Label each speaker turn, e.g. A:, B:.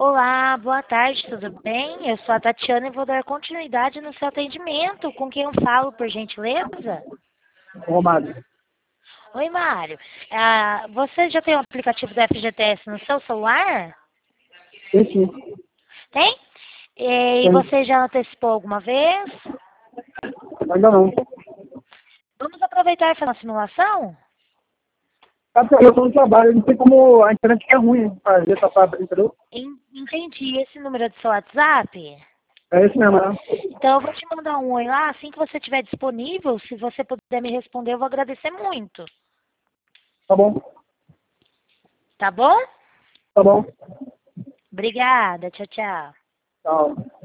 A: Olá, boa tarde, tudo bem? Eu sou a Tatiana e vou dar continuidade no seu atendimento. Com quem eu falo, por gentileza?
B: Romário.
A: Oi, Mário. Você já tem o aplicativo do FGTS no seu celular?
B: Sim, sim.
A: Tem? E
B: Tem.
A: você já antecipou alguma vez?
B: Ainda não.
A: Vamos aproveitar e fazer uma simulação?
B: Eu estou no trabalho, não sei como a internet é ruim fazer essa fábrica, entendeu?
A: Entendi. Esse número é do seu WhatsApp?
B: É isso mesmo, né?
A: Então eu vou te mandar um oi lá, assim que você estiver disponível. Se você puder me responder, eu vou agradecer muito.
B: Tá bom.
A: Tá bom?
B: Tá bom.
A: Obrigada. Tchau, tchau.
B: Tchau.